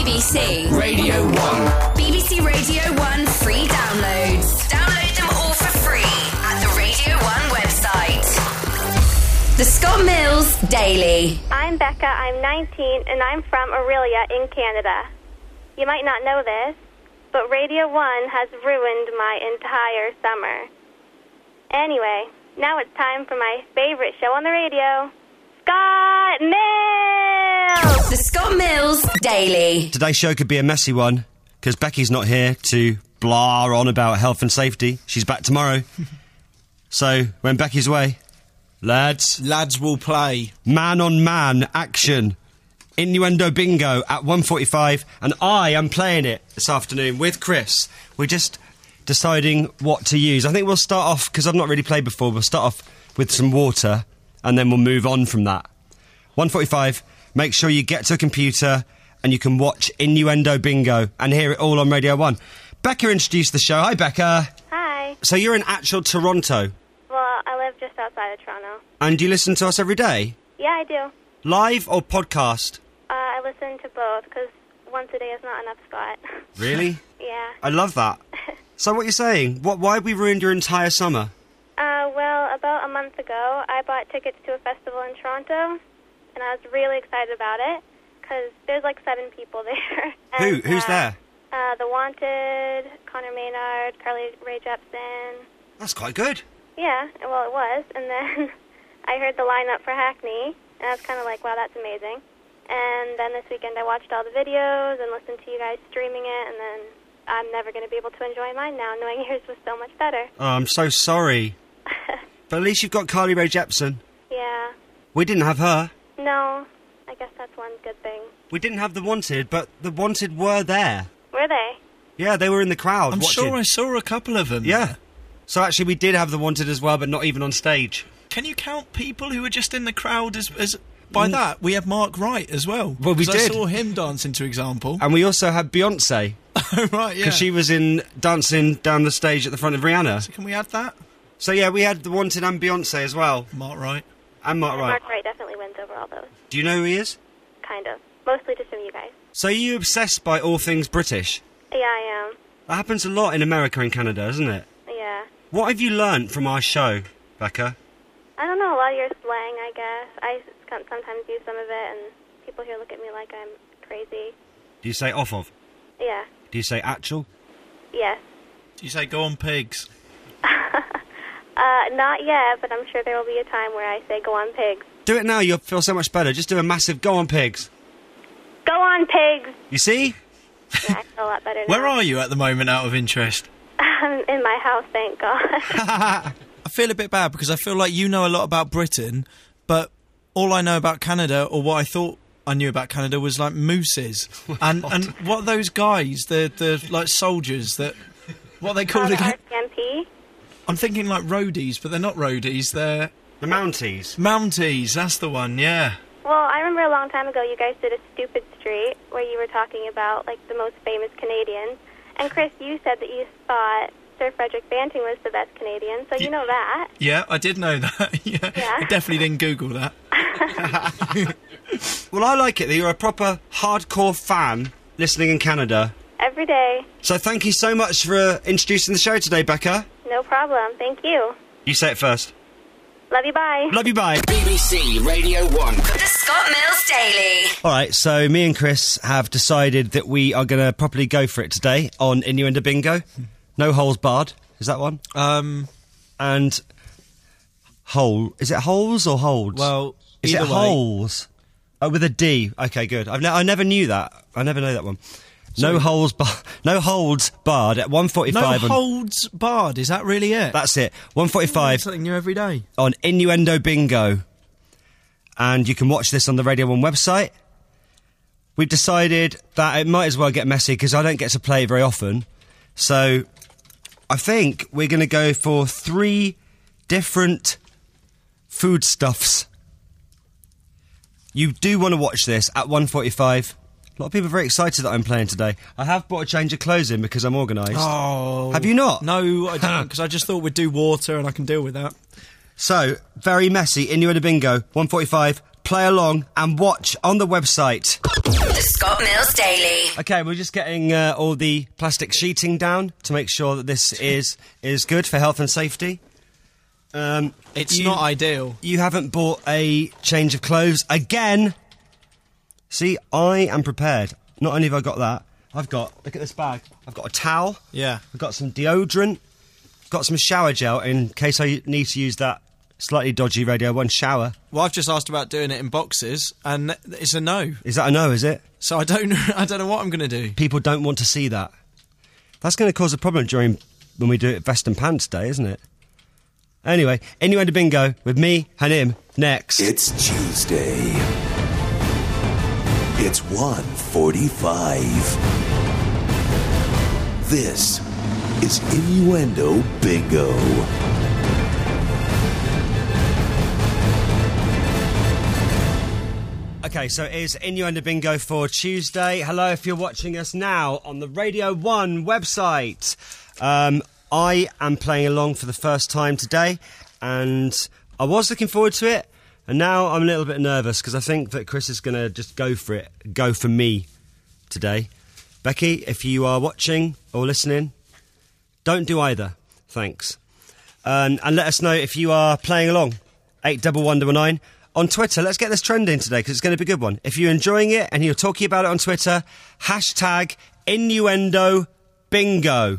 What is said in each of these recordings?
BBC Radio 1. BBC Radio 1 free downloads. Download them all for free at the Radio 1 website. The Scott Mills Daily. I'm Becca, I'm 19, and I'm from Aurelia in Canada. You might not know this, but Radio 1 has ruined my entire summer. Anyway, now it's time for my favorite show on the radio, Scott Mills! The Scott Mills Daily. Today's show could be a messy one, because Becky's not here to blah on about health and safety. She's back tomorrow. So, when Becky's away, lads will play. Man-on-man action. Innuendo bingo at 1:45, and I am playing it this afternoon with Chris. We're just deciding what to use. I think we'll start off, because I've not really played before, we'll start off with some water, and then we'll move on from that. 1:45, make sure you get to a computer and you can watch Innuendo Bingo and hear it all on Radio 1. Becca introduced the show. Hi, Becca. Hi. So you're in actual Toronto? Well, I live just outside of Toronto. And do you listen to us every day? Yeah, I do. Live or podcast? I listen to both, because once a day is not enough, Scott. Really? Yeah. I love that. So what you're saying? Why have we ruined your entire summer? Well, about a month ago, I bought tickets to a festival in Toronto, and I was really excited about it, because there's like 7 people there. And, Who's there? The Wanted, Connor Maynard, Carly Rae Jepsen. That's quite good. Yeah, well, it was. And then I heard the lineup for Hackney, and I was kind of like, wow, that's amazing. And then this weekend I watched all the videos and listened to you guys streaming it, and then I'm never going to be able to enjoy mine now, knowing yours was so much better. Oh, I'm so sorry. But at least you've got Carly Rae Jepsen. Yeah. We didn't have her. No, I guess that's one good thing. We didn't have the Wanted, but the Wanted were there. Were they? Yeah, they were in the crowd I'm watching. sure I saw a couple of them. Yeah. So actually we did have the Wanted as well, but not even on stage. Can you count people who were just in the crowd as by that? We had Mark Wright as well. Well, we 'Cause did. I saw him dancing to Example. And we also had Beyonce, Oh, right, yeah. because she was in dancing down the stage at the front of Rihanna. So can we add that? So yeah, we had the Wanted and Beyonce as well. Mark Wright. And Mark Wright. Mark Wright definitely wins over all those. Do you know who he is? Kind of. Mostly just from you guys. So are you obsessed by all things British? Yeah, I am. That happens a lot in America and Canada, isn't it? Yeah. What have you learnt from our show, Becca? I don't know, a lot of your slang, I guess. I sometimes use some of it, and people here look at me like I'm crazy. Do you say off of? Yeah. Do you say actual? Yes. Do you say go on pigs? Not yet, but I'm sure there will be a time where I say go on pigs. Do it now, you'll feel so much better. Just do a massive go on pigs. Go on pigs! You see? Yeah, I feel a lot better now. Where are you at the moment, out of interest? I'm in my house, thank God. I feel a bit bad because I feel like you know a lot about Britain, but all I know about Canada, or what I thought I knew about Canada, was like mooses. And what are those guys? The like soldiers that... What are they called the again? RCMP? I'm thinking like roadies, but they're not roadies, they're... The Mounties. Mounties, that's the one, yeah. Well, I remember a long time ago you guys did a Stupid Street where you were talking about, like, the most famous Canadians. And, Chris, you said that you thought Sir Frederick Banting was the best Canadian, so you know that. Yeah, I did know that. yeah. I definitely didn't Google that. Well, I like it that you're a proper hardcore fan listening in Canada. Every day. So thank you so much for introducing the show today, Becca. No problem. Thank you. You say it first. Love you, bye. Love you, bye. BBC Radio 1. The Scott Mills Daily. All right, so me and Chris have decided that we are going to properly go for it today on Innuendo Bingo. No holes barred. Is that one? And hole. Is it holes or holds? Well, is it either way. holes? Oh, with a D. Okay, good. I never knew that. I never know that one. Sorry. No holds barred at 1:45. No holds barred, is that really it? That's it. 1:45 Something new every day. on Innuendo Bingo. And you can watch this on the Radio 1 website. We've decided that it might as well get messy because I don't get to play it very often. So I think we're going to go for 3 different foodstuffs. You do want to watch this at 1:45. A lot of people are very excited that I'm playing today. I have bought a change of clothes in because I'm organised. Oh. Have you not? No, I don't, because I just thought we'd do water and I can deal with that. So, very messy, Innuendo Bingo, 1:45. Play along and watch on the website. The Scott Mills Daily. Okay, we're just getting all the plastic sheeting down to make sure that this is good for health and safety. It's not ideal. You haven't bought a change of clothes again. See, I am prepared. Not only have I got that, look at this bag. I've got a towel. Yeah. I've got some deodorant. Got some shower gel in case I need to use that slightly dodgy Radio 1 shower. Well, I've just asked about doing it in boxes, and it's a no. Is that a no, is it? So I don't know what I'm going to do. People don't want to see that. That's going to cause a problem when we do it Vest and Pants Day, isn't it? Anyway, Innuendo Bingo with me and him next. It's Tuesday. It's 1:45. This is Innuendo Bingo. Okay, so it is Innuendo Bingo for Tuesday. Hello, if you're watching us now on the Radio 1 website. I am playing along for the first time today, and I was looking forward to it, and now I'm a little bit nervous because I think that Chris is going to just go for me today. Becky, if you are watching or listening, don't do either. Thanks. And let us know if you are playing along. 81119. On Twitter, let's get this trending today because it's going to be a good one. If you're enjoying it and you're talking about it on Twitter, hashtag Innuendo Bingo.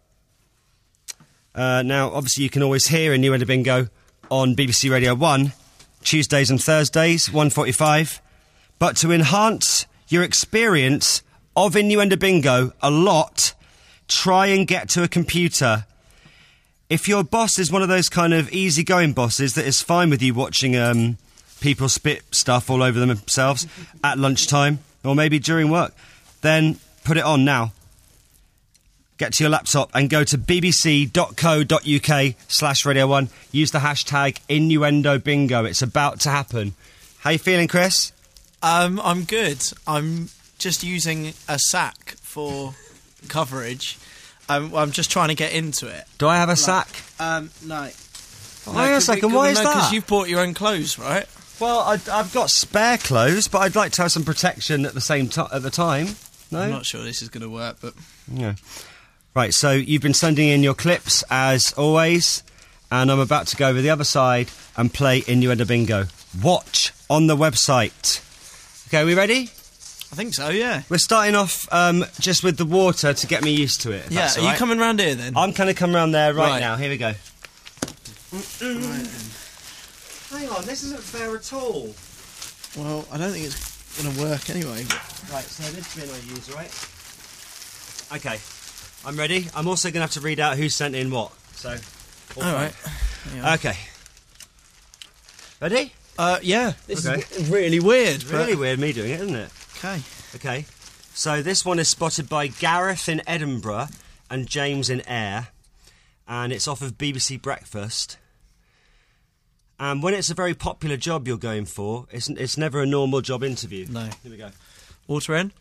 Now, obviously, you can always hear Innuendo Bingo on BBC Radio 1, Tuesdays and Thursdays, 1:45. But to enhance your experience of Innuendo Bingo a lot, try and get to a computer. If your boss is one of those kind of easygoing bosses that is fine with you watching people spit stuff all over themselves at lunchtime or maybe during work, then put it on now. Get to your laptop and go to bbc.co.uk/Radio 1. Use the hashtag Innuendo Bingo. It's about to happen. How you feeling, Chris? I'm good. I'm just using a sack for coverage. I'm just trying to get into it. Do I have a sack? No. Hang on a second, why is that? Because you've bought your own clothes, right? Well, I've got spare clothes, but I'd like to have some protection at the same at the time. No? I'm not sure this is going to work, but... Yeah. Right, so you've been sending in your clips, as always, and I'm about to go over the other side and play Innuendo Bingo. Watch on the website. Okay, are we ready? I think so, yeah. We're starting off just with the water to get me used to it. Yeah, are you coming round here, then? I'm going to come round there right Right. now. Here we go. Right. Hang on, this isn't fair at all. Well, I don't think it's going to work anyway. But... Right, so this bin I use, right? Okay, I'm ready. I'm also going to have to read out who sent in what. So, all right. Okay. Ready? Yeah. This Okay. is really weird. Really weird me doing it, isn't it? Okay. Okay. So this one is spotted by Gareth in Edinburgh and James in Ayr, and it's off of BBC Breakfast. And when it's a very popular job you're going for, it's never a normal job interview. No. Here we go. Water in?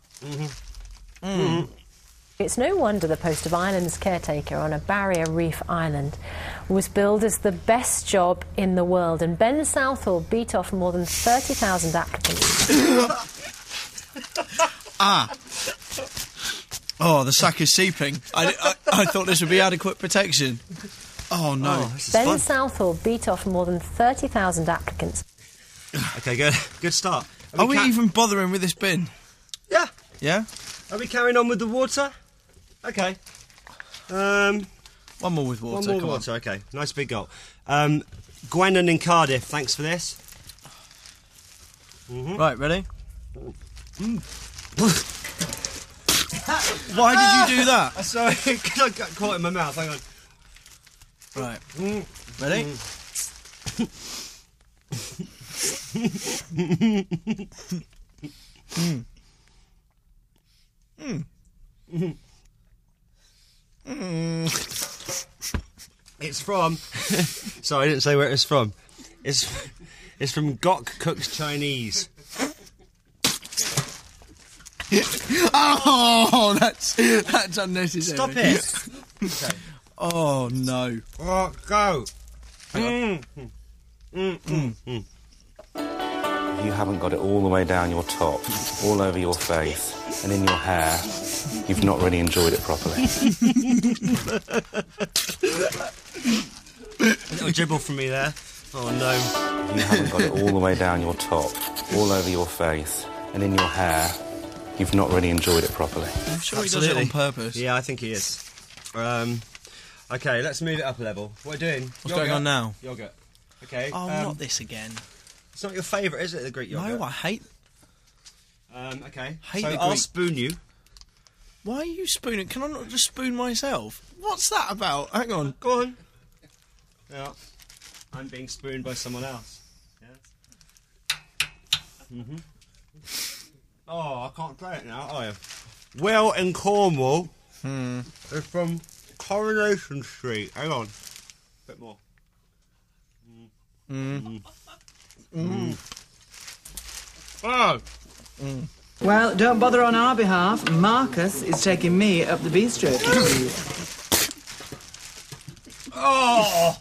It's no wonder the post of Ireland's caretaker on a barrier reef island was billed as the best job in the world, and Ben Southall beat off more than 30,000 applicants. Oh, the sack is seeping. I thought this would be adequate protection. Oh, no. This is Ben fun. Southall beat off more than 30,000 applicants. Okay, good. Good start. Are we even bothering with this bin? Yeah. Yeah? Are we carrying on with the water? Okay. One more with water. One more come on. water, okay. Nice big goal. Gwennon in Cardiff, thanks for this. Right, ready? Why did you do that? Sorry, because I got caught in my mouth. Hang on. Right. Ready? It's from... Sorry, I didn't say where it's from. It's from Gok Cooks Chinese. Oh, that's unnecessary. Stop it. Okay. Oh, no. Oh, go. you haven't got it all the way down your top, all over your face, and in your hair, you've not really enjoyed it properly. A little dribble from me there. Oh no. You haven't got it all the way down your top, all over your face, and in your hair, you've not really enjoyed it properly. I'm sure he does it on purpose. Yeah, I think he is. Okay, let's move it up a level. What are we doing? What's going on now? Yogurt. Okay. Oh, not this again. It's not your favourite, is it, the Greek yogurt? No, I hate... Okay. Hate so the I'll Greek- spoon you. Why are you spooning? Can I not just spoon myself? What's that about? Hang on. Go on. Yeah. I'm being spooned by someone else. Yes. Oh, I can't play it now. Oh, yeah. Will in Cornwall. It's from Coronation Street. Hang on. A bit more. Oh. Well, don't bother on our behalf. Marcus is taking me up the bistro. Oh.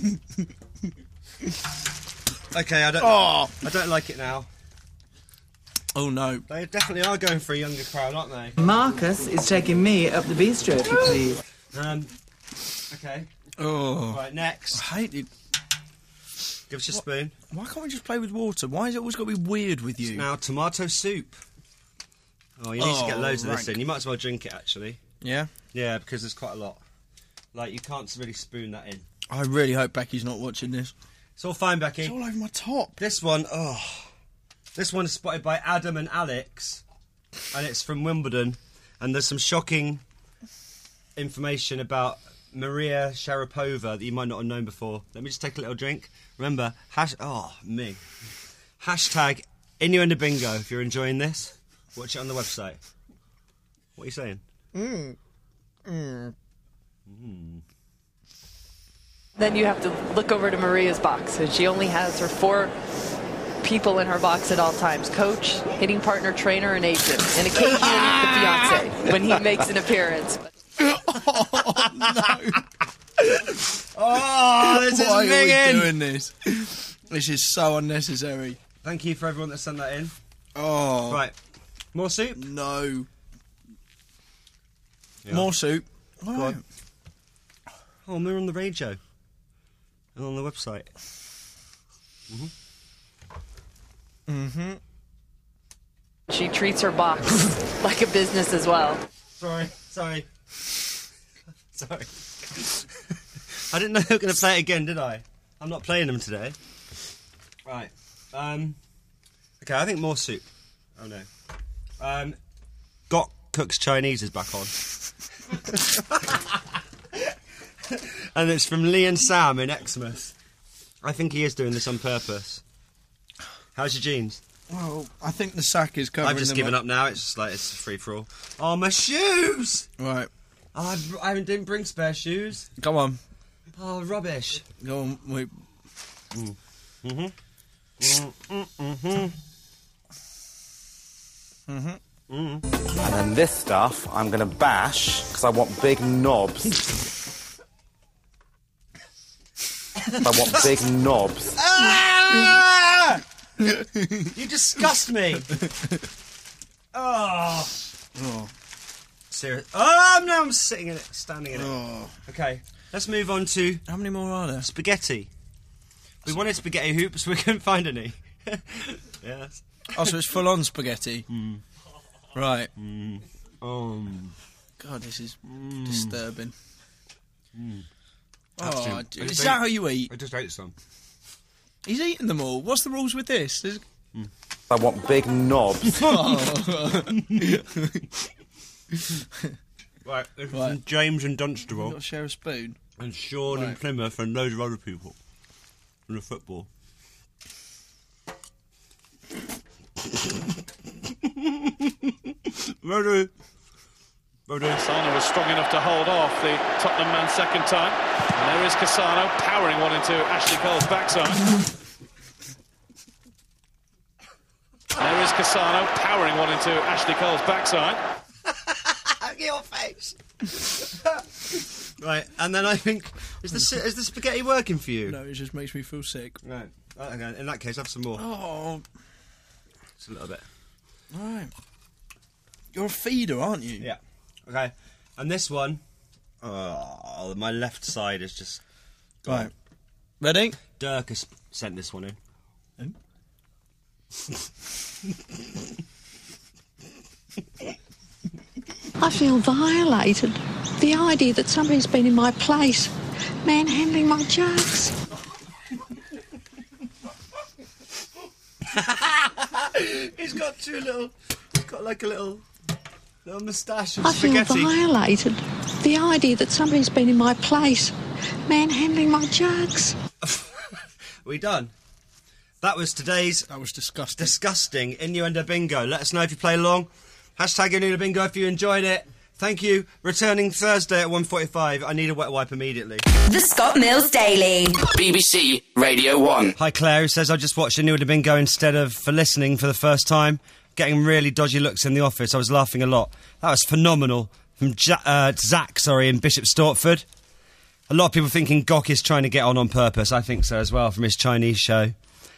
Okay, I don't like it now. Oh no. They definitely are going for a younger crowd, aren't they? Marcus is taking me up the bistro, please. Okay. Oh. Right, next. I hate it. Give us your spoon. Why can't we just play with water? Why has it always got to be weird with you? Now, tomato soup. Oh, you need to get loads of this rank. in. You might as well drink it, actually. Yeah? Yeah, because there's quite a lot. Like, you can't really spoon that in. I really hope Becky's not watching this. It's all fine, Becky. It's all over my top. This one, this one is spotted by Adam and Alex, and it's from Wimbledon, and there's some shocking information about Maria Sharapova that you might not have known before. Let me just take a little drink. Remember, hashtag Innuendo Bingo if you're enjoying this. Watch it on the website. What are you saying? Then you have to look over to Maria's box, and she only has her 4 people in her box at all times: coach, hitting partner, trainer, and agent, and occasionally the fiance when he makes an appearance. Oh, this is Why are we minging! doing this? This is so unnecessary. Thank you for everyone that sent that in. Oh. Right, more soup? No. Yeah. More soup. Go on. Oh, we're on the radio. And on the website. She treats her box like a business as well. Sorry. I didn't know they were going to play it again, did I? I'm not playing them today. Right. Okay, I think more soup. Oh no. Got Cook's Chinese is back on. And it's from Lee and Sam in Exmouth. I think he is doing this on purpose. How's your jeans? Well, I think the sack is covering I've just them given up now. It's just like it's a free for all. Oh, my shoes! Right. Oh, I didn't bring spare shoes. Come on. Oh, rubbish. Go on. Wait. And then this stuff, I'm going to bash, because I want big knobs. I want big knobs. Ah! You disgust me. Oh. Serious. Oh, no, I'm sitting in it, standing in it. Oh. Okay, let's move on to How many more are there? spaghetti. We wanted spaghetti hoops, we couldn't find any. Yes. Oh, so it's full on spaghetti. Right. God, this is disturbing. Oh, Absolutely. is that how you eat? I just ate some. He's eating them all. What's the rules with this? I want big knobs. Right, it's from James and Dunstable. Got to share a spoon. And Sean and Plymouth and loads of other people in the football. Ready? Cassano was strong enough to hold off the Tottenham man second time. And there is Cassano powering one into Ashley Cole's backside. There is Cassano powering one into Ashley Cole's backside. Your face. Right, and then I think is the spaghetti working for you? No, it just makes me feel sick. Right. Okay, in that case, have some more. Oh. Just a little bit. All right. You're a feeder, aren't you? Yeah. Okay. And this one, my left side is just... Right. Ready? Dirk has sent this one in. I feel violated. The idea that somebody's been in my place, manhandling my jugs. He's got like a little moustache of I feel spaghetti. violated. The idea that somebody's been in my place, manhandling my jugs. We done? That was today's... That was disgusting. Disgusting Innuendo Bingo. Let us know if you play along. Hashtag Innuendo Bingo if you enjoyed it. Thank you. Returning Thursday at 1:45. I need a wet wipe immediately. The Scott Mills Daily. BBC Radio 1. Hi Claire, who says I just watched Innuendo Bingo instead of for listening for the first time. Getting really dodgy looks in the office. I was laughing a lot. That was phenomenal. From Zach, in Bishop Stortford. A lot of people thinking Gok is trying to get on purpose. I think so as well, from his Chinese show.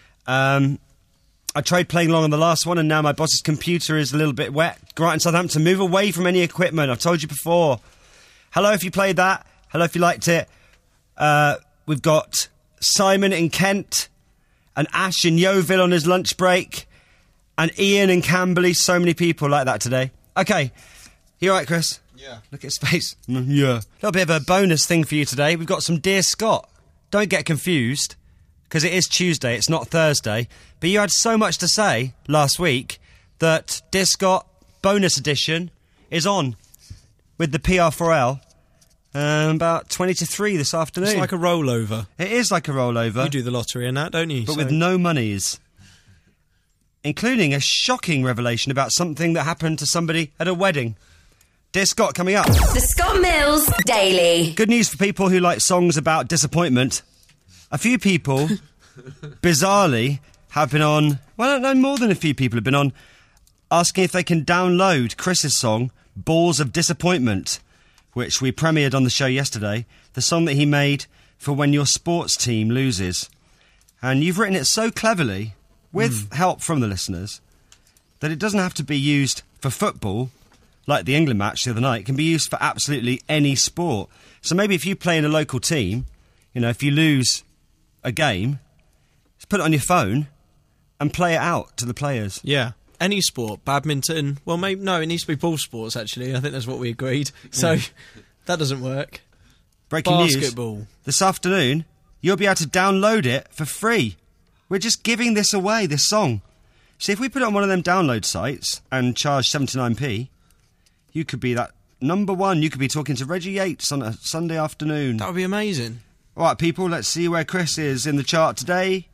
I tried playing along on the last one, and now my boss's computer is a little bit wet. Grant in Southampton, move away from any equipment. I've told you before. Hello if you played that. Hello if you liked it. We've got Simon in Kent, and Ash in Yeovil on his lunch break, and Ian in Camberley. So many people like that today. Okay. You all right, Chris? Yeah. Look at his face. Yeah. A little bit of a bonus thing for you today. We've got some Dear Scott. Don't get confused, because it is Tuesday, it's not Thursday. But you had so much to say last week that Dear Scott bonus edition is on with the PR4L about 20 to 3 this afternoon. It's like a rollover. It is like a rollover. You do the lottery and that, don't you? But with no monies. Including a shocking revelation about something that happened to somebody at a wedding. Dear Scott, coming up. The Scott Mills Daily. Good news for people who like songs about disappointment. A few people, bizarrely, have been on... Well, no, more than a few people have been on asking if they can download Chris's song, Balls of Disappointment, which we premiered on the show yesterday, the song that he made for when your sports team loses. And you've written it so cleverly, with help from the listeners, that it doesn't have to be used for football, like the England match the other night. It can be used for absolutely any sport. So maybe if you play in a local team, you know, if you lose a game, just put it on your phone and play it out to the players. Yeah. Any sport, badminton. Well, maybe no. It needs to be ball sports. Actually, I think that's what we agreed. So that doesn't work. Breaking Basketball. news. This afternoon, you'll be able to download it for free. We're just giving this away, this song. See, if we put it on one of them download sites and charge 79p, you could be that number one. You could be talking to Reggie Yates on a Sunday afternoon. That would be amazing. All right, people, let's see where Chris is in the chart today.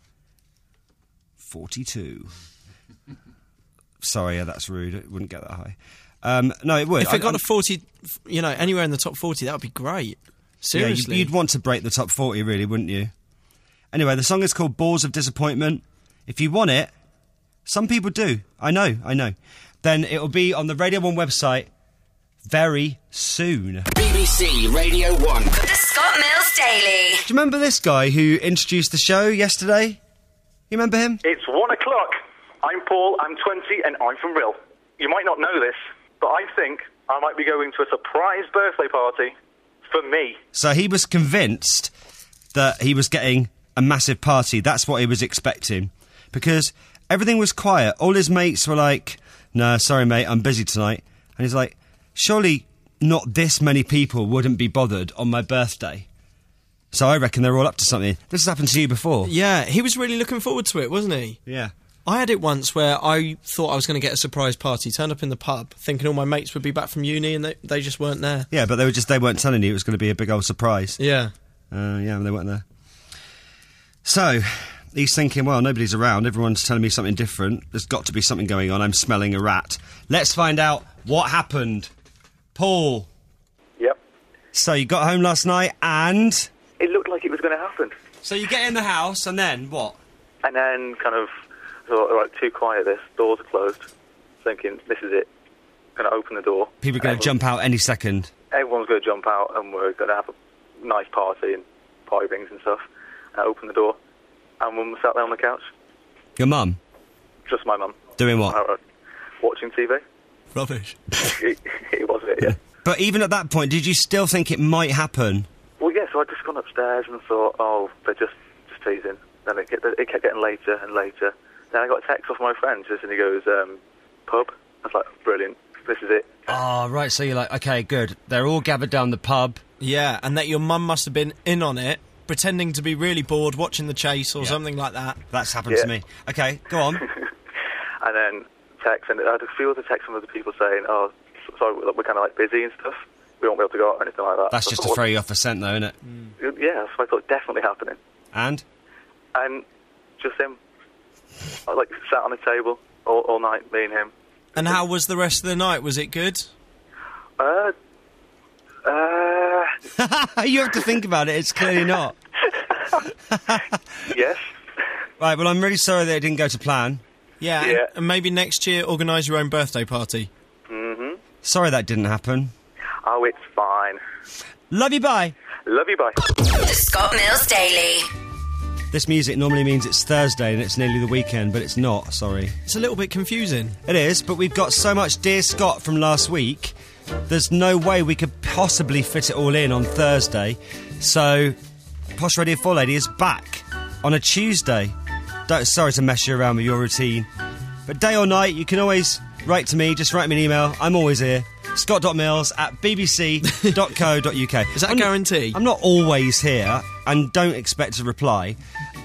42. Sorry, that's rude. It wouldn't get that high. No, it would. If it got to 40, you know, anywhere in the top 40, that would be great. Seriously. Yeah, you'd want to break the top 40, really, wouldn't you? Anyway, the song is called Balls of Disappointment. If you want it, some people do. I know. Then it'll be on the Radio 1 website very soon. BBC Radio 1. The Scott Mills Daily. Do you remember this guy who introduced the show yesterday? You remember him? It's 1 o'clock. I'm Paul, I'm 20, and I'm from Rill. You might not know this, but I think I might be going to a surprise birthday party for me. So he was convinced that he was getting a massive party. That's what he was expecting. Because everything was quiet. All his mates were like, no, sorry, mate, I'm busy tonight. And he's like, surely not this many people wouldn't be bothered on my birthday. So I reckon they're all up to something. This has happened to you before. Yeah, he was really looking forward to it, wasn't he? Yeah. I had it once where I thought I was going to get a surprise party, turned up in the pub, thinking all my mates would be back from uni, and they just weren't there. Yeah, but they weren't telling you it was going to be a big old surprise. Yeah. Yeah, they weren't there. So, he's thinking, well, nobody's around, everyone's telling me something different, there's got to be something going on, I'm smelling a rat. Let's find out what happened. Paul. Yep. So, you got home last night, and... It looked like it was going to happen. So you get in the house, and then what? And then kind of thought, all right, too quiet this, doors are closed, thinking, this is it. Going to open the door. People are going to jump out any second. Everyone's going to jump out, and we're going to have a nice party and party rings and stuff. And I opened the door, and Mum sat there on the couch. Your mum? Just my mum. Doing what? Watching TV. Rubbish. It was it, yeah. But even at that point, did you still think it might happen? Well, yeah, so I'd just gone upstairs and thought, oh, they're just teasing. Then it kept getting later and later. Then I got a text off my friend, and he goes, pub. I was like, brilliant, this is it. Oh, right, so you're like, okay, good. They're all gathered down the pub. Yeah, and that your mum must have been in on it, pretending to be really bored, watching The Chase or something like that. That's happened to me. Okay, go on. And then text, and I had a few other texts from other people saying, oh, sorry, we're kind of like busy and stuff. We won't be able to go out or anything like that. That's just to throw you off a scent, though, isn't it? Yeah, so I thought definitely happening. And just him, I sat on a table all night, me and him. And how was the rest of the night? Was it good? You have to think about it. It's clearly not. Yes. Right, well, I'm really sorry that it didn't go to plan. Yeah. And maybe next year organise your own birthday party. Mm-hmm. Sorry that didn't happen. Oh, it's fine. Love you, bye. Love you, bye. The Scott Mills Daily. This music normally means it's Thursday and it's nearly the weekend, but it's not, sorry. It's a little bit confusing. It is, but we've got so much Dear Scott from last week, there's no way we could possibly fit it all in on Thursday. So, Posh Radio 4 Lady is back on a Tuesday. Sorry to mess you around with your routine. But day or night, you can always write to me, just write me an email. I'm always here. scott.mills@bbc.co.uk. Is that a guarantee? I'm not always here, and don't expect a reply.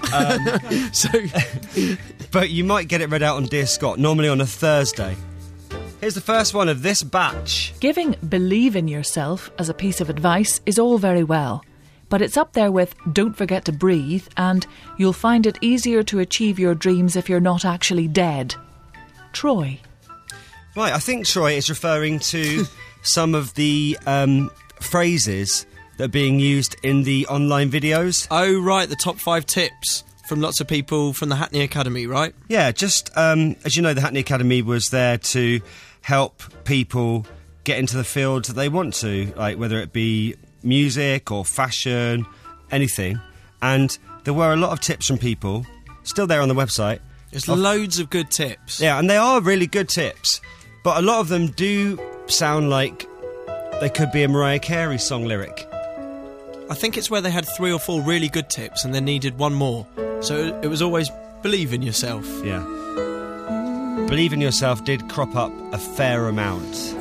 But you might get it read out on Dear Scott, normally on a Thursday. Here's the first one of this batch. Giving believe in yourself as a piece of advice is all very well, but it's up there with don't forget to breathe and you'll find it easier to achieve your dreams if you're not actually dead. Troy. Right, I think Troy is referring to some of the phrases that are being used in the online videos. Oh, right, the top 5 tips from lots of people from the Hackney Academy, right? Yeah, just, as you know, the Hackney Academy was there to help people get into the fields that they want to, like whether it be music or fashion, anything. And there were a lot of tips from people, still there on the website. There's loads of good tips. Yeah, and they are really good tips. But a lot of them do sound like they could be a Mariah Carey song lyric. I think it's where they had 3 or 4 really good tips and they needed one more. So it was always believe in yourself. Yeah. Believe in yourself did crop up a fair amount.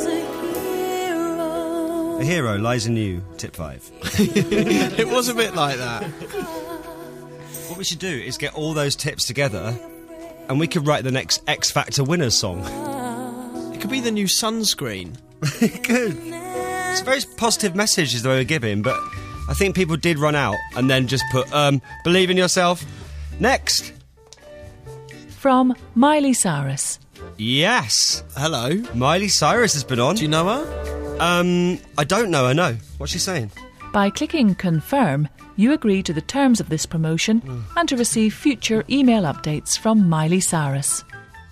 A hero lies in you, tip 5. It was a bit like that. What we should do is get all those tips together and we could write the next X Factor winners song. It could be the new sunscreen. It could. It's a very positive message is the way we're giving, but I think people did run out and then just put, believe in yourself. Next. From Miley Cyrus. Yes. Hello. Miley Cyrus has been on. Do you know her? I don't know her, no. What's she saying? By clicking confirm, you agree to the terms of this promotion and to receive future email updates from Miley Cyrus.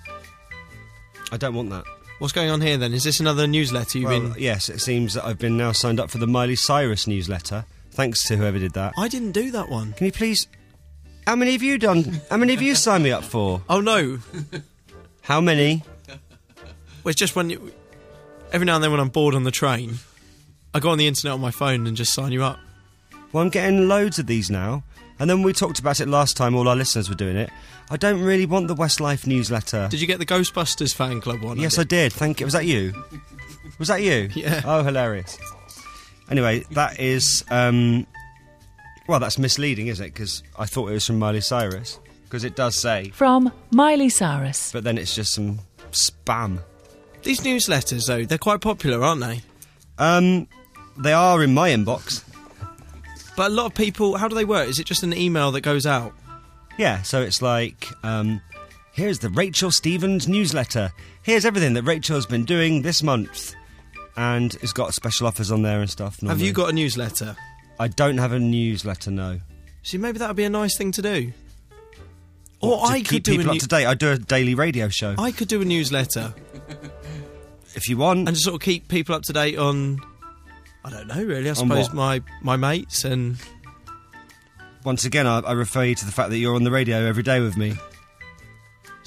I don't want that. What's going on here then? Is this another newsletter you've been... Yes, it seems that I've been now signed up for the Miley Cyrus newsletter. Thanks to whoever did that. I didn't do that one. Can you please... How many have you done? How many have you signed me up for? Oh, no. How many? Well, it's just when... Every now and then when I'm bored on the train, I go on the internet on my phone and just sign you up. Well, I'm getting loads of these now. And then we talked about it last time, all our listeners were doing it. I don't really want the Westlife newsletter. Did you get the Ghostbusters fan club one? Yes, I did. Thank you. Was that you? Was that you? Yeah. Oh, hilarious. Anyway, that is... well, that's misleading, isn't it? Because I thought it was from Miley Cyrus. Because it does say... From Miley Cyrus. But then it's just some spam. These newsletters, though, they're quite popular, aren't they? They are in my inbox. But a lot of people... How do they work? Is it just an email that goes out? Yeah, so it's like... here's the Rachel Stevens newsletter. Here's everything that Rachel's been doing this month. And it's got special offers on there and stuff. Normally. Have you got a newsletter? I don't have a newsletter, no. See, maybe that would be a nice thing to do. Or I could keep people up to date. I do a daily radio show. I could do a newsletter. If you want. And just sort of keep people up to date on... I don't know, really. I suppose my mates and... Once again, I refer you to the fact that you're on the radio every day with me.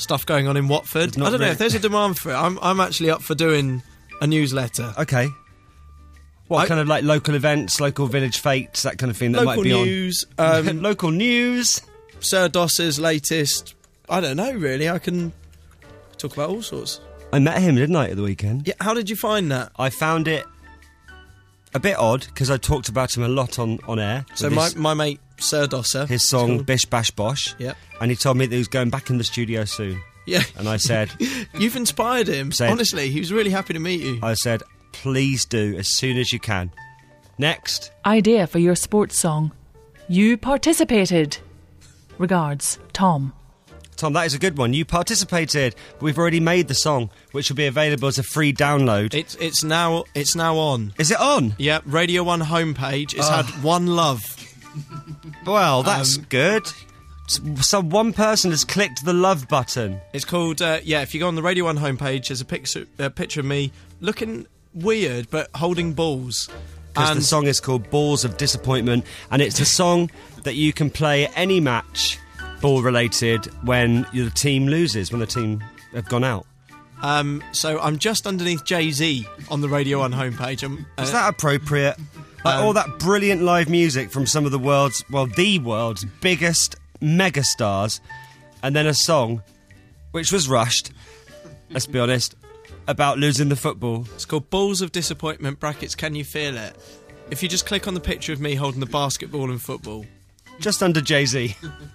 stuff going on in Watford. I don't know if there's a demand for it. I'm actually up for doing a newsletter. Okay. What kind of like local events, local village fates, that kind of thing that local might be news, on? Local news. Sir Doss's latest. I don't know, really. I can talk about all sorts. I met him, didn't I, at the weekend? Yeah. How did you find that? I found it a bit odd because I talked about him a lot on air. So my mate Sir Dosser, his song Bish Bash Bosh. Yep. And he told me that he was going back in the studio soon. Yeah. And I said, you've inspired him. Honestly, he was really happy to meet you. I said, please do as soon as you can. Next. Idea for your sports song. You participated. Regards, Tom. Tom, that is a good one. You participated, but we've already made the song, which will be available as a free download. It's now on. Is it on? Yeah, Radio 1 homepage. It's had one love. Well, that's good. So one person has clicked the love button. It's called, if you go on the Radio 1 homepage, there's a picture of me looking weird, but holding balls. Because the song is called Balls of Disappointment, and it's a song that you can play at any match, ball-related, when your team loses, when the team have gone out. So I'm just underneath Jay-Z on the Radio 1 homepage. Is that appropriate? Like all that brilliant live music from some of the world's biggest megastars, and then a song which was rushed, let's be honest, about losing the football. It's called Balls of Disappointment, brackets, Can You Feel It? If you just click on the picture of me holding the basketball and football. Just under Jay-Z.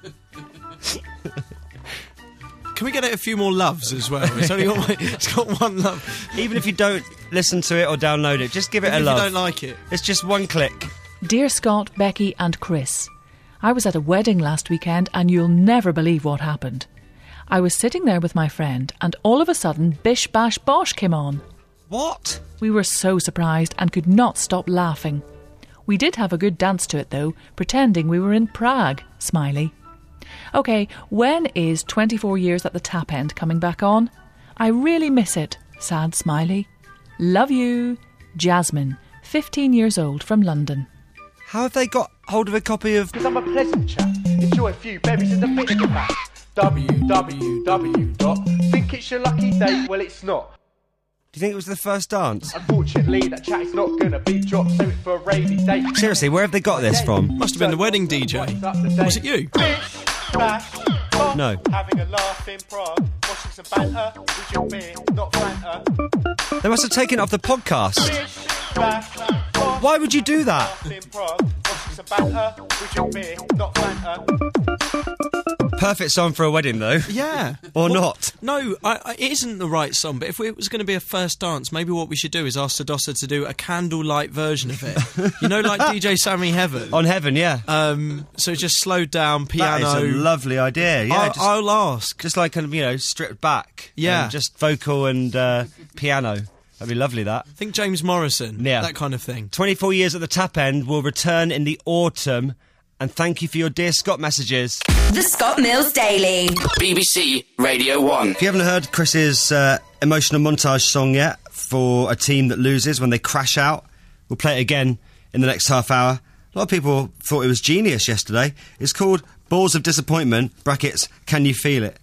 Can we get it a few more loves as well? It's got one love. Even if you don't listen to it or download it, just give it a love. If you don't like it. It's just one click. Dear Scott, Becky and Chris, I was at a wedding last weekend and you'll never believe what happened. I was sitting there with my friend and all of a sudden Bish Bash Bosh came on. What? We were so surprised and could not stop laughing. We did have a good dance to it though, pretending we were in Prague, smiley. OK, when is 24 Years at the Tap End coming back on? I really miss it, sad smiley. Love you, Jasmine, 15 years old from London. How have they got hold of a copy of... Because I'm a pleasant chap, enjoy a few berries in the biscuit pack. www. Think it's your lucky day? Well, it's not. Do you think it was the first dance? Unfortunately, that chat is not gonna be dropped, save it for a rainy day. Seriously, where have they got this from? Must have been the wedding DJ. Was it you? Bish, bash, bosh. No. Having a laugh in Prague, watching some banter with your beer, not Fanta. They must have taken it off the podcast. Bish, bash, bosh. Why would you do that? Laugh in Prague, watching some banter with your beer, not Fanta. Perfect song for a wedding, though. Yeah. Or not. No, it isn't the right song, but if it was going to be a first dance, maybe what we should do is ask Sir Dosser to do a candlelight version of it. You know, like DJ Sammy Heaven? On Heaven, yeah. So just slowed down, piano. That is a lovely idea, yeah. I'll ask. Just like, stripped back. Yeah. Just vocal and piano. That'd be lovely, that. I think James Morrison. Yeah. That kind of thing. 24 Years at the Tap End will return in the autumn. And thank you for your Dear Scott messages. The Scott Mills Daily. BBC Radio 1. If you haven't heard Chris's emotional montage song yet for a team that loses when they crash out, we'll play it again in the next half hour. A lot of people thought it was genius yesterday. It's called Balls of Disappointment, brackets, Can You Feel It?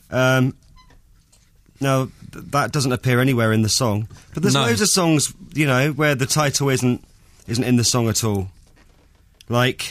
Now, that doesn't appear anywhere in the song. But there's loads of songs, where the title isn't in the song at all. Like...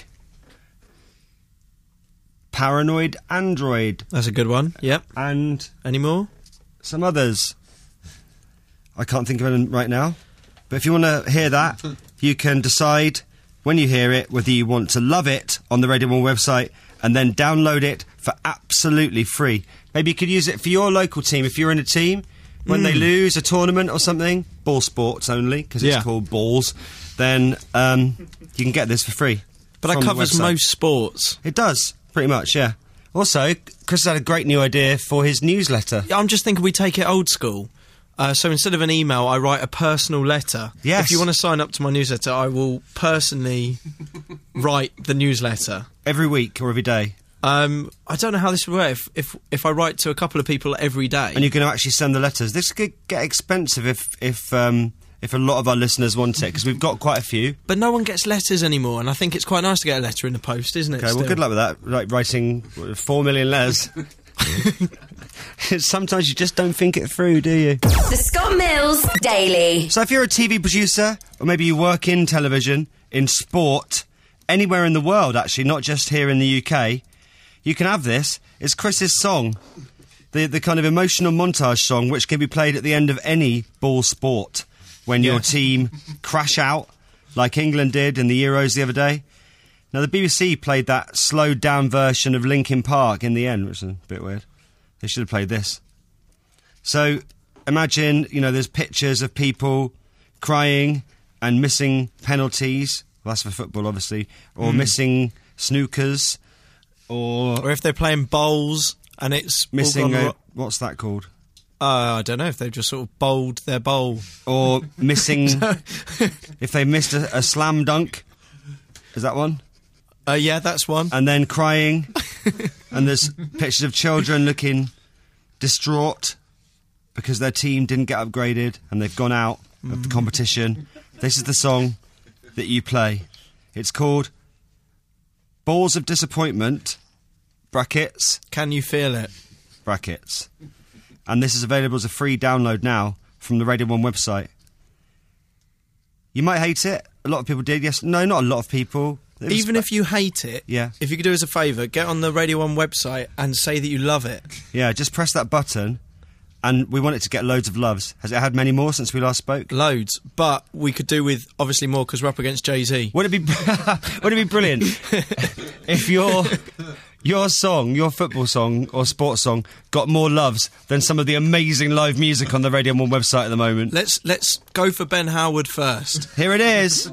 Paranoid Android. That's a good one. Yep. And... Any more? Some others. I can't think of them right now. But if you want to hear that, you can decide when you hear it whether you want to love it on the Radio 1 website and then download it for absolutely free. Maybe you could use it for your local team. If you're in a team, when they lose a tournament or something, ball sports only, because it's called balls, then you can get this for free. But that covers most sports. It does. Pretty much, yeah. Also, Chris had a great new idea for his newsletter. Yeah, I'm just thinking we take it old school. So instead of an email, I write a personal letter. Yes. If you want to sign up to my newsletter, I will personally write the newsletter. Every week or every day? I don't know how this would work. If I write to a couple of people every day. And you can actually send the letters. This could get expensive if a lot of our listeners want it, because we've got quite a few. But no one gets letters anymore, and I think it's quite nice to get a letter in the post, isn't it? Okay, well, good luck with that. Like writing 4 million letters. Sometimes you just don't think it through, do you? The Scott Mills Daily. So if you're a TV producer, or maybe you work in television, in sport, anywhere in the world, actually, not just here in the UK, you can have this. It's Chris's song, the kind of emotional montage song which can be played at the end of any ball sport when your team crash out, like England did in the Euros the other day. Now, the BBC played that slowed-down version of Linkin Park in the end, which is a bit weird. They should have played this. So, imagine, there's pictures of people crying and missing penalties. Well, that's for football, obviously. Or missing snookers. Or if they're playing bowls and it's missing what's that called? I don't know, if they've just sort of bowled their bowl. Or missing... if they missed a slam dunk. Is that one? Yeah, that's one. And then crying. And there's pictures of children looking distraught because their team didn't get upgraded and they've gone out of the competition. This is the song that you play. It's called Balls of Disappointment, brackets. Can you feel it? Brackets. And this is available as a free download now from the Radio 1 website. You might hate it. A lot of people did. Yes. No, not a lot of people. Even if you hate it, if you could do us a favour, get on the Radio 1 website and say that you love it. Yeah, just press that button, and we want it to get loads of loves. Has it had many more since we last spoke? Loads, but we could do with, obviously, more because we're up against Jay-Z. Wouldn't it be brilliant if your song, your football song or sports song, got more loves than some of the amazing live music on the Radio 1 website at the moment? Let's go for Ben Howard first. Here it is.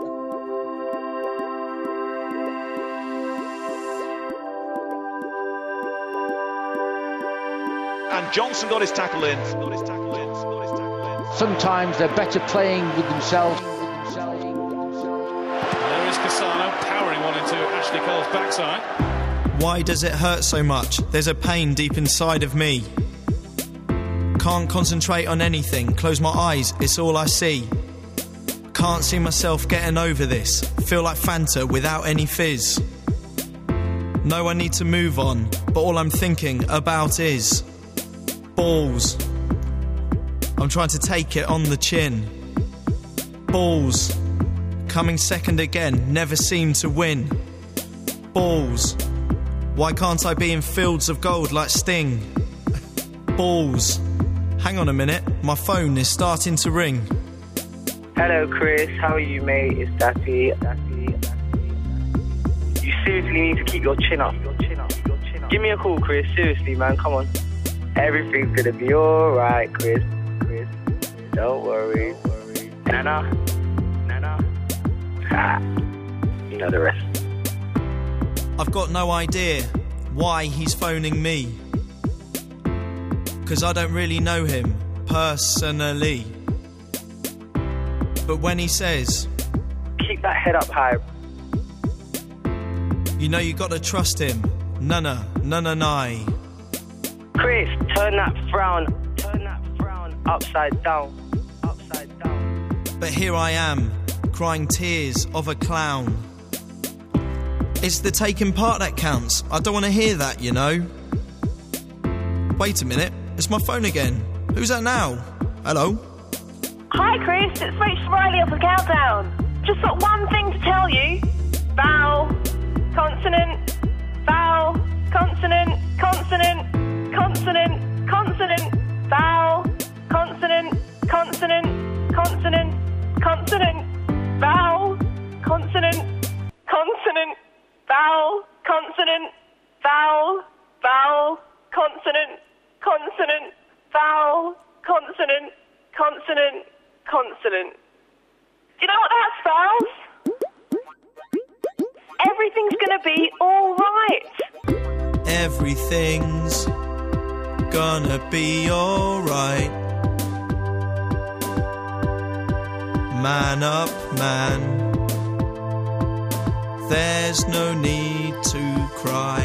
And Johnson got his tackle in. Sometimes they're better playing with themselves. And there is Cassano powering one into Ashley Cole's backside. Why does it hurt so much? There's a pain deep inside of me. Can't concentrate on anything. Close my eyes, it's all I see. Can't see myself getting over this. Feel like Fanta without any fizz. Know I need to move on, but all I'm thinking about is balls. I'm trying to take it on the chin. Balls. Coming second again, never seem to win. Balls. Why can't I be in fields of gold like Sting? Balls. Hang on a minute, my phone is starting to ring. Hello, Chris. How are you, mate? It's Daffy. You seriously need to keep your chin up. Give me a call, Chris. Seriously, man. Come on. Everything's gonna be alright, Chris. Don't worry. Nana. You know the rest. I've got no idea why he's phoning me. 'Cause I don't really know him personally. But when he says, keep that head up high, you know you gotta trust him. Nana. Chris, turn that frown upside down. But here I am, crying tears of a clown. It's the taking part that counts. I don't want to hear that, you know. Wait a minute, it's my phone again. Who's that now? Hello? Hi, Chris. It's Rachel Riley off the Countdown. Just got one thing to tell you. Vowel, consonant, vowel, consonant, consonant, consonant, consonant, vowel, consonant, consonant, consonant, consonant, vowel, consonant, consonant, vowel, consonant, vowel, vowel, consonant, consonant, vowel, consonant, consonant, consonant. Do you know what that spells? Everything's gonna be alright. Everything's gonna be alright. Man up, man. There's no need to cry.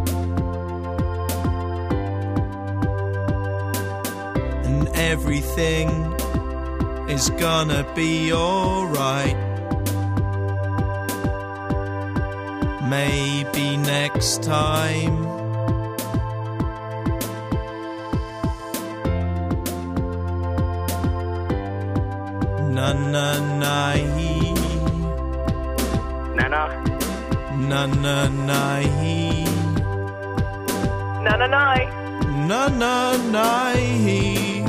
And everything is gonna be alright. Maybe next time Na na na hee. Nana. Na na na hee. Na na na. Na na na hee.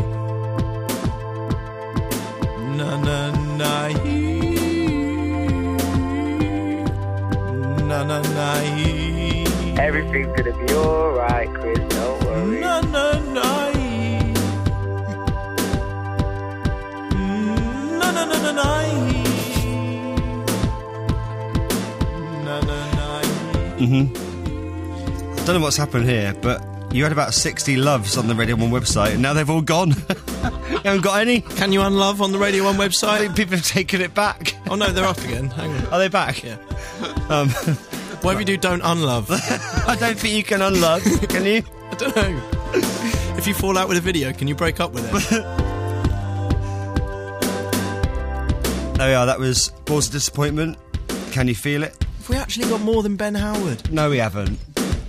Na na na hee. Na na na hee. Everything's gonna be alright, Chris, don't worry. Na na na hee. Na na na na na hee. Na na na hee. I don't know what's happened here, but you had about 60 loves on the Radio 1 website, and now they've all gone. You haven't got any? Can you unlove on the Radio 1 website? I think people have taken it back. Oh no, they're up again. Hang on. Are they back? Yeah. Whatever you do, don't unlove. I don't think you can unlove, can you? I don't know. If you fall out with a video, can you break up with it? There we are, that was Balls of Disappointment. Can you feel it? Have we actually got more than Ben Howard? No, we haven't.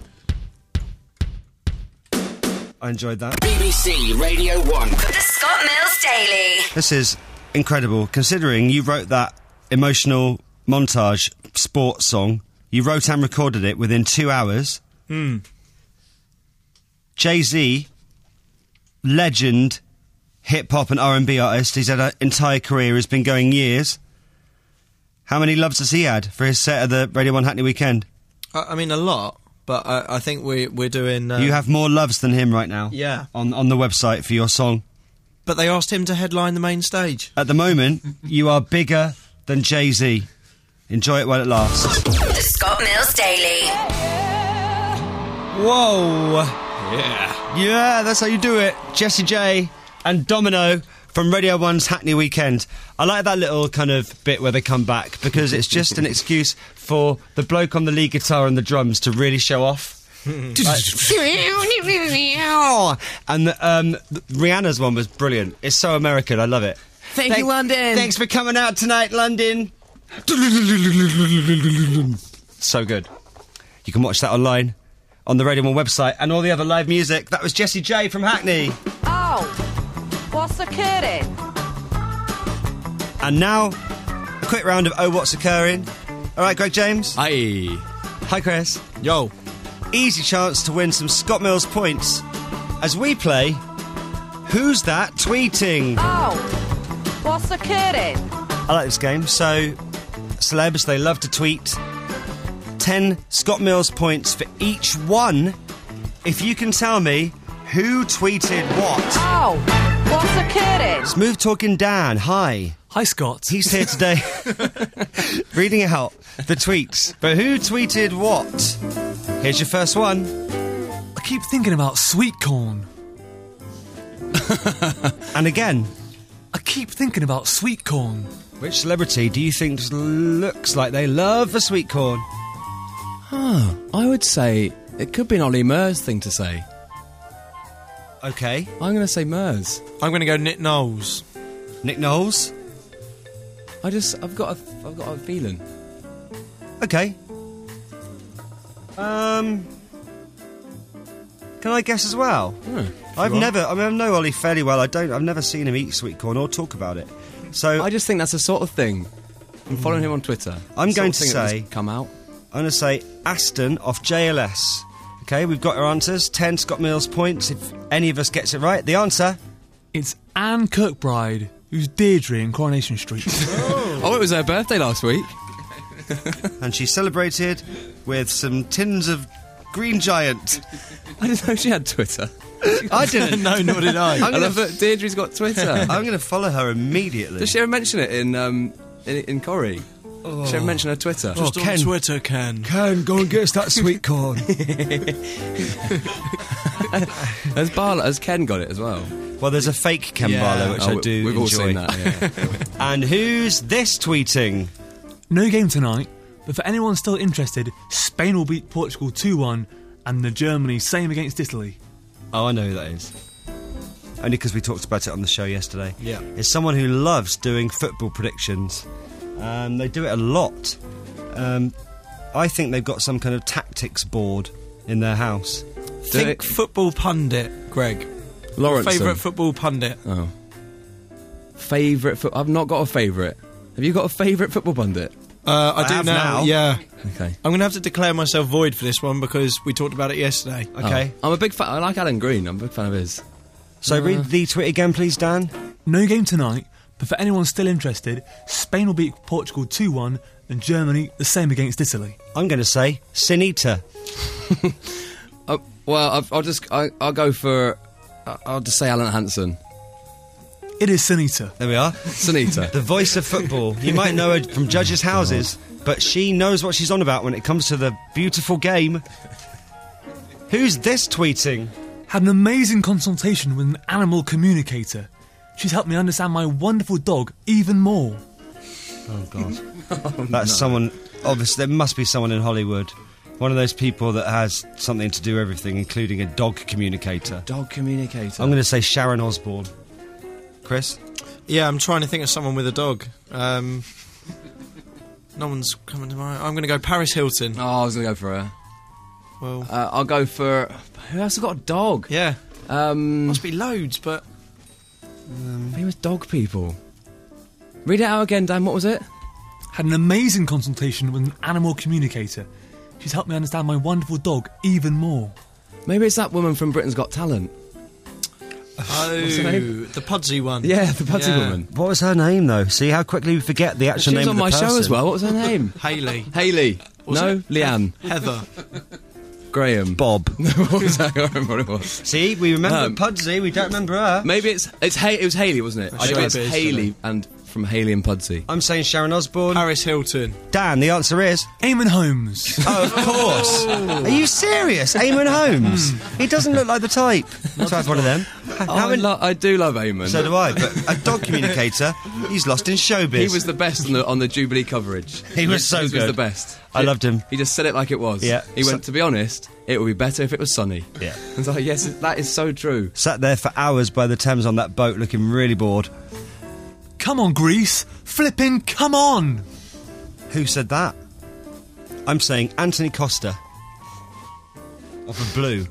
I enjoyed that. BBC Radio 1. The Scott Mills Daily. This is incredible, considering you wrote that emotional montage sports song. You wrote and recorded it within 2 hours. Jay-Z, legend, hip-hop and R&B artist. He's had an entire career. He's been going years. How many loves has he had for his set of the Radio 1 Hackney Weekend? I mean, a lot. But I think we're doing... You have more loves than him right now. Yeah. On the website for your song. But they asked him to headline the main stage. At the moment, you are bigger than Jay-Z. Enjoy it while it lasts. The Scott Mills Daily. Whoa. Yeah. Yeah, that's how you do it. Jessie J and Domino from Radio 1's Hackney Weekend. I like that little kind of bit where they come back, because it's just an excuse for the bloke on the lead guitar and the drums to really show off. And Rihanna's one was brilliant. It's so American, I love it. Thank you, London. Thanks for coming out tonight, London. So good. You can watch that online on the Radio 1 website and all the other live music. That was Jessie J from Hackney. Oh, what's occurring? And now, a quick round of Oh What's Occurring. Alright, Greg James. Hi. Hi, Chris. Yo. Easy chance to win some Scott Mills points as we play Who's That Tweeting? Oh, what's occurring? I like this game. So, celebs, they love to tweet. 10 Scott Mills points for each one if you can tell me who tweeted what. Oh, what's occurring? Smooth Talking Dan, hi. Hi, Scott. He's here today reading out the tweets. But who tweeted what? Here's your first one. I keep thinking about sweet corn. And again. I keep thinking about sweet corn. Which celebrity do you think looks like they love the sweet corn? I would say it could be an Ollie Murs thing to say. Okay. I'm going to say Murs. I'm going to go Nick Knowles. Nick Knowles? I've got a feeling. Okay. Can I guess as well? I know Ollie fairly well. I've never seen him eat sweet corn or talk about it. So I just think that's the sort of thing. I'm following him on Twitter. I'm going to say come out. I'm going to say Aston off JLS. Okay, we've got our answers. 10 Scott Mills points if any of us gets it right. The answer? It's Anne Kirkbride, who's Deirdre in Coronation Street. Oh, it was her birthday last week. And she celebrated with some tins of Green Giant. I didn't know she had Twitter. I didn't. No, nor did I. I love that Deirdre's got Twitter. I'm going to follow her immediately. Does she ever mention it in Corrie? Oh. She ever mention her Twitter? Just on Twitter, Ken. Ken, go and get us that sweet corn. Has Ken got it as well? Well, there's a fake Ken Barlow, which I do We've enjoy. all seen that, yeah. And who's this tweeting? No game tonight, but for anyone still interested, Spain will beat Portugal 2-1 and the Germany same against Italy. Oh, I know who that is. Only because we talked about it on the show yesterday. Yeah. It's someone who loves doing football predictions. They do it a lot. I think they've got some kind of tactics board in their house. Think football pundit, Greg. Lawrence. Favourite football pundit. Oh. Favourite I've not got a favourite. Have you got a favourite football pundit? I do have now. now. Yeah. Okay. I'm going to have to declare myself void for this one because we talked about it yesterday. Okay. I'm a big fan. I like Alan Green. I'm a big fan of his. So read the tweet again, please, Dan. No game tonight, but for anyone still interested, Spain will beat Portugal 2-1 and Germany the same against Italy. I'm going to say Sinita. Well, I'll go for. I'll just say Alan Hansen. It is Sinita. There we are. Sinita. The voice of football. You might know her from Judges' Houses, but she knows what she's on about when it comes to the beautiful game. Who's this tweeting? Had an amazing consultation with an animal communicator. She's helped me understand my wonderful dog even more. Oh, God. That's someone... Obviously, there must be someone in Hollywood. One of those people that has something to do with everything, including a dog communicator. Dog communicator. I'm going to say Sharon Osbourne. Chris? Yeah, I'm trying to think of someone with a dog. No one's coming to mind. I'm going to go Paris Hilton. Oh, I was going to go for her. Well, I'll go for... Who else has got a dog? Yeah. Must be loads, but... famous dog people. Read it out again, Dan. What was it? Had an amazing consultation with an animal communicator. She's helped me understand my wonderful dog even more. Maybe it's that woman from Britain's Got Talent. Oh, What's her name? the Pudsey one. Yeah, the Pudsey woman. What was her name, though? See how quickly we forget the actual She was name on of the my person. show as well. What was her name? Hayley. Haley. Was No, it? Leanne. Heather. Graham. Bob. What was that? I can't remember what it was. See, we remember Pudsey, we don't remember her. Maybe it was Haley, wasn't it? Sure Maybe it's it is, Haley and from Haley and Pudsey. I'm saying Sharon Osbourne. Paris Hilton. Dan, the answer is... Eamon Holmes. Oh, of course. Are you serious? Eamon Holmes? He doesn't look like the type. So I have one of them. I do love Eamon. So do I, but a dog communicator, he's lost in showbiz. He was the best on the Jubilee coverage. He was so He good. was the best. I loved him. He just said it like it was. Yeah. He went, to be honest, it would be better if it was sunny. Yeah. I was like, yes, that is so true. Sat there for hours by the Thames on that boat looking really bored. Come on, Greece. Flippin' come on. Who said that? I'm saying Anthony Costa. Off of Blue.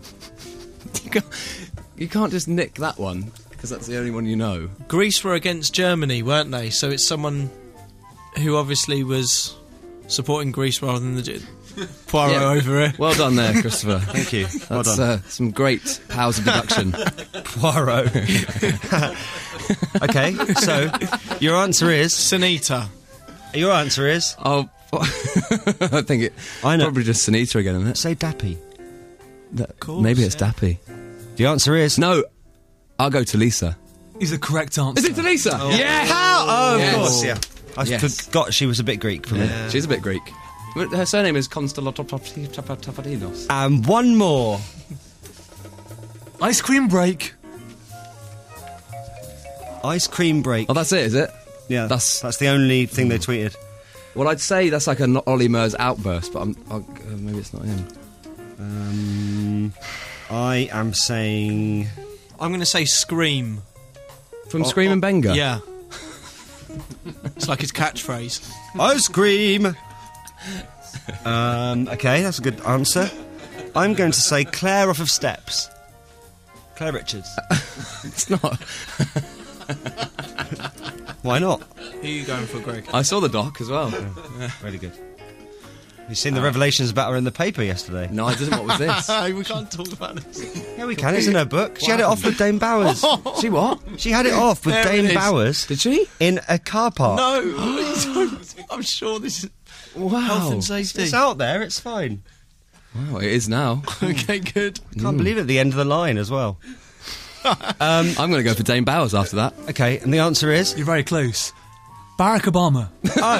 You can't just nick that one, because that's the only one you know. Greece were against Germany, weren't they? So it's someone who obviously was supporting Greece rather than the Poirot over here. Well done there, Christopher. Thank you. Well That's done. some great powers of deduction. Poirot. Okay, so your answer is... Sunita. Your answer is... Oh, I think I know. probably just Sunita again, isn't it? Say Dappy. Maybe it's Dappy. The answer is... No, I'll go to Lisa. Is the correct answer. Is it to Lisa? Oh. Yeah! How? Oh, Yes. of course, yeah. I Yes. forgot she was a bit Greek for me. Yeah. She's a bit Greek. But her surname is Konstantopoulos. And one more. Ice cream break. Ice cream break. Oh, that's it, is it? Yeah, that's the only thing they tweeted. Well, I'd say that's like a Ollie Murs outburst, but maybe it's not him. I am saying... I'm going to say Scream. From Scream and Benga? Yeah. It's like his catchphrase. Ice cream! Okay, that's a good answer. I'm going to say Claire off of Steps. Claire Richards. It's not. Why not? Who are you going for, Greg? I saw the doc as well. Yeah. Really good. You've seen the revelations about her in the paper yesterday? No, I didn't. What was this? We can't talk about this. Yeah, we can. It's in her book. She had it off with Dame Bowers. She what? She had it off with There it Dame is. Bowers. Did she? In a car park. No, I'm sure this is health and safety. It's out there. It's fine. Wow, it is now. Okay, good. Can't believe it. The end of the line as well. I'm going to go for Dame Bowers after that. Okay, and the answer is... You're very close. Barack Obama.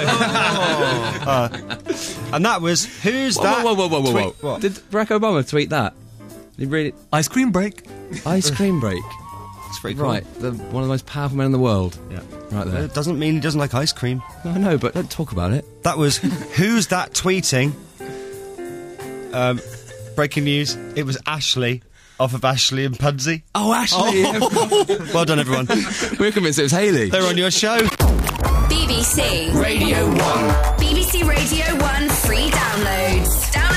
And that was... Who's that? Whoa. What? Did Barack Obama tweet that? Did he really... Ice cream break. Ice cream break. It's pretty cool. Right, one of the most powerful men in the world. Yeah. Right there. It doesn't mean he doesn't like ice cream. No, I know, but don't talk about it. That was... Who's that tweeting? Breaking news. It was Ashley. Off of Ashley and Pudsey. Oh, Ashley! Well done, everyone. We were convinced it was Hayley. They're on your show. BBC Radio 1. BBC Radio 1 free downloads.